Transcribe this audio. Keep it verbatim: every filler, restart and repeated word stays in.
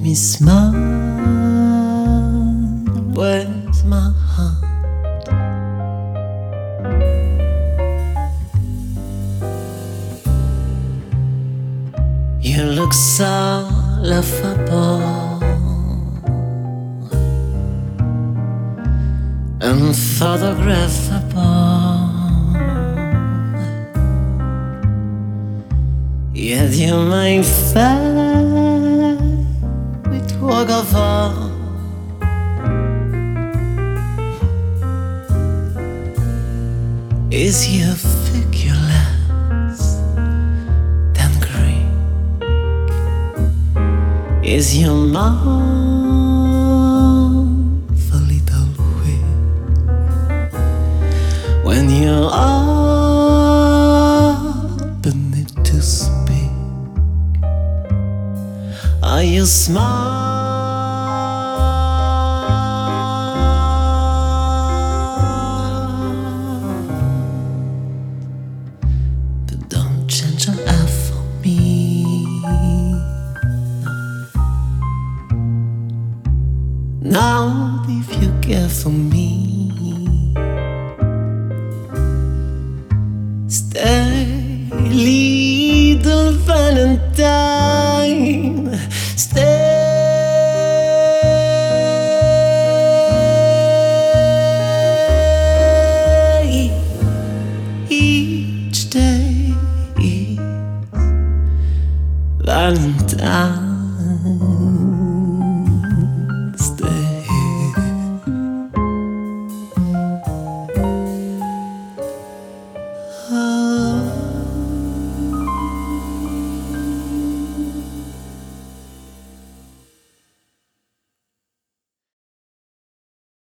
me smile. Where's my heart? You look so laughable, unphotographable, yet you may fade with walk of art. Is your figure less than Greek? Is your mouth a little weak when you open it to speak? Are you smart? Change your F for me. Now, if you care for me, stay, little Valentine. Stay. Each day Valentine.